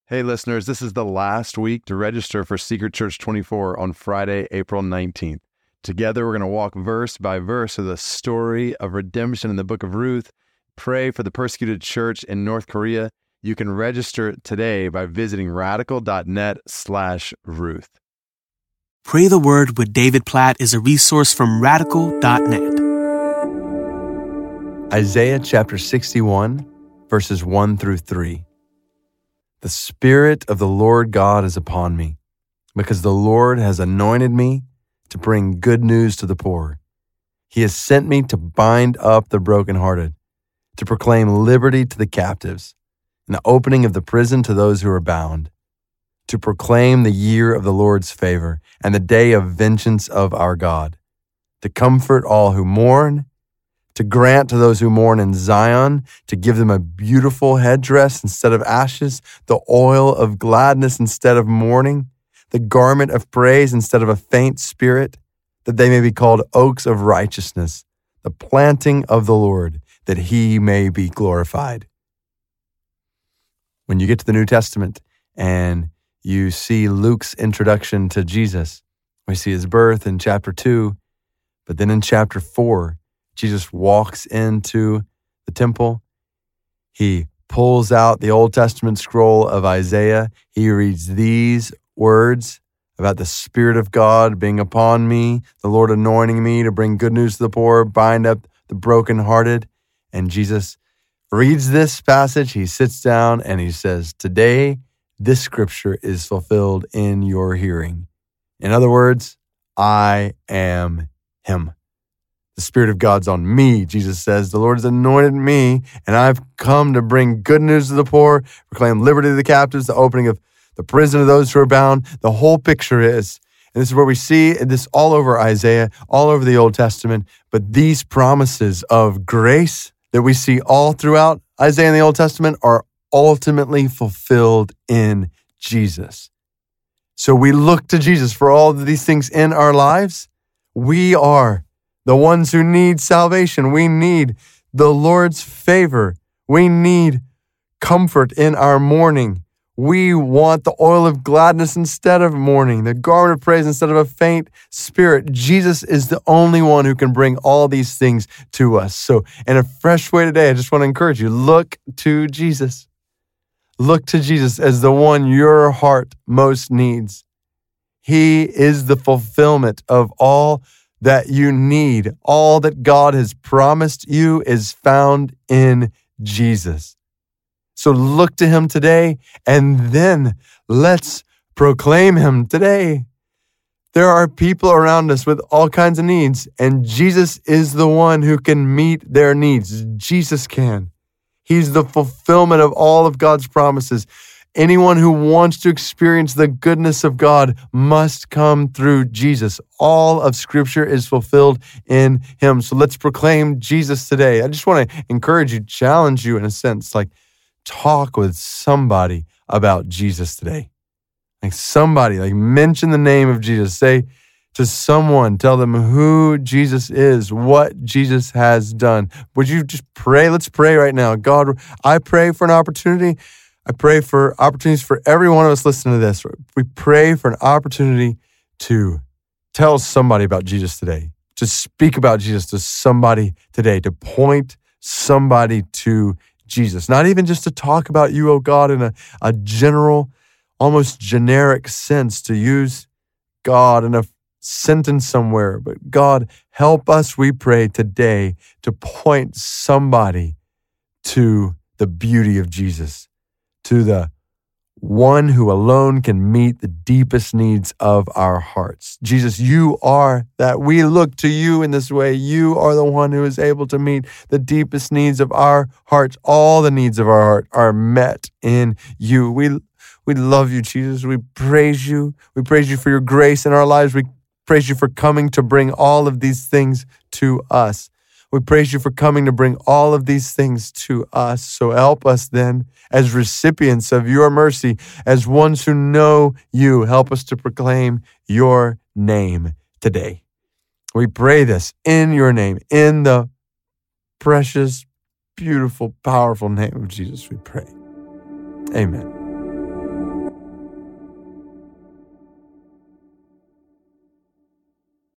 Hey listeners, this is the last week to register for Secret Church 24 on Friday, April 19th. Together we're going to walk verse by verse through the story of redemption in the book of Ruth, pray for the persecuted church in North Korea. You can register today by visiting radical.net/Ruth. Pray the Word with David Platt is a resource from radical.net. Isaiah chapter 61, verses 1 through 3. The Spirit of the Lord God is upon me, because the Lord has anointed me to bring good news to the poor. He has sent me to bind up the brokenhearted, to proclaim liberty to the captives, and the opening of the prison to those who are bound, to proclaim the year of the Lord's favor and the day of vengeance of our God, to comfort all who mourn, to grant to those who mourn in Zion, to give them a beautiful headdress instead of ashes, the oil of gladness instead of mourning, the garment of praise instead of a faint spirit, that they may be called oaks of righteousness, the planting of the Lord, that he may be glorified. When you get to the New Testament and you see Luke's introduction to Jesus, we see his birth in chapter 2, but then in chapter 4, Jesus walks into the temple. He pulls out the Old Testament scroll of Isaiah. He reads these words about the Spirit of God being upon me, the Lord anointing me to bring good news to the poor, bind up the brokenhearted. And Jesus reads this passage. He sits down and he says, "Today, this scripture is fulfilled in your hearing." In other words, I am him. The Spirit of God's on me, Jesus says. The Lord has anointed me, and I've come to bring good news to the poor, proclaim liberty to the captives, the opening of the prison of those who are bound. The whole picture is, and this is where we see this all over Isaiah, all over the Old Testament, but these promises of grace that we see all throughout Isaiah and the Old Testament are ultimately fulfilled in Jesus. So we look to Jesus for all of these things in our lives. We are the ones who need salvation. We need the Lord's favor. We need comfort in our mourning. We want the oil of gladness instead of mourning, the garment of praise instead of a faint spirit. Jesus is the only one who can bring all these things to us. So in a fresh way today, I just want to encourage you, look to Jesus. Look to Jesus as the one your heart most needs. He is the fulfillment of all that you need. All that God has promised you is found in Jesus. So look to him today, and then let's proclaim him today. There are people around us with all kinds of needs, and Jesus is the one who can meet their needs. Jesus can. He's the fulfillment of all of God's promises. Anyone who wants to experience the goodness of God must come through Jesus. All of Scripture is fulfilled in him. So let's proclaim Jesus today. I just want to encourage you, challenge you in a sense, like talk with somebody about Jesus today. Like somebody, like mention the name of Jesus. Say to someone, tell them who Jesus is, what Jesus has done. Would you just pray? Let's pray right now. God, I pray for an opportunity. I pray for opportunities for every one of us listening to this. We pray for an opportunity to tell somebody about Jesus today, to speak about Jesus to somebody today, to point somebody to Jesus. Not even just to talk about you, oh God, in a general, almost generic sense, to use God in a sentence somewhere. But God, help us, we pray today, to point somebody to the beauty of Jesus, to the one who alone can meet the deepest needs of our hearts. Jesus, you are that. We look to you in this way. You are the one who is able to meet the deepest needs of our hearts. All the needs of our heart are met in you. We love you, Jesus. We praise you. We praise you for your grace in our lives. We praise you for coming to bring all of these things to us. We praise you for coming to bring all of these things to us. So help us then as recipients of your mercy, as ones who know you. Help us to proclaim your name today. We pray this in your name, in the precious, beautiful, powerful name of Jesus, we pray. Amen.